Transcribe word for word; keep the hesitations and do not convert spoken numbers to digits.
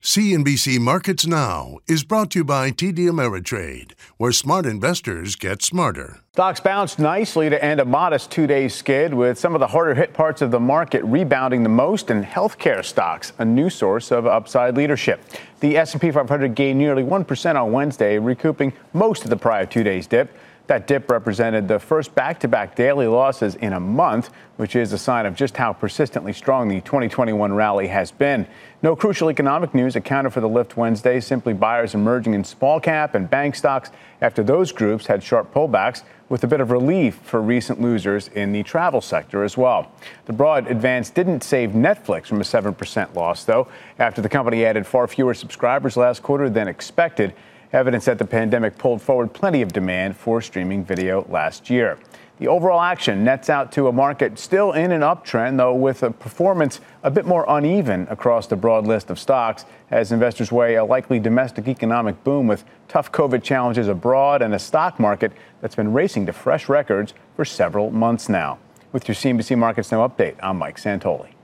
C N B C Markets Now is brought to you by T D Ameritrade, where smart investors get smarter. Stocks bounced nicely to end a modest two-day skid, with some of the harder-hit parts of the market rebounding the most, and healthcare stocks, a new source of upside leadership. The S and P five hundred gained nearly one percent on Wednesday, recouping most of the prior two days' dip. That dip represented the first back-to-back daily losses in a month, which is a sign of just how persistently strong the twenty twenty-one rally has been. No crucial economic news accounted for the lift Wednesday, simply buyers emerging in small cap and bank stocks after those groups had sharp pullbacks, with a bit of relief for recent losers in the travel sector as well. The broad advance didn't save Netflix from a seven percent loss, though, after the company added far fewer subscribers last quarter than expected. Evidence that the pandemic pulled forward plenty of demand for streaming video last year. The overall action nets out to a market still in an uptrend, though with a performance a bit more uneven across the broad list of stocks, as investors weigh a likely domestic economic boom with tough COVID challenges abroad and a stock market that's been racing to fresh records for several months now. With your C N B C Markets Now update, I'm Mike Santoli.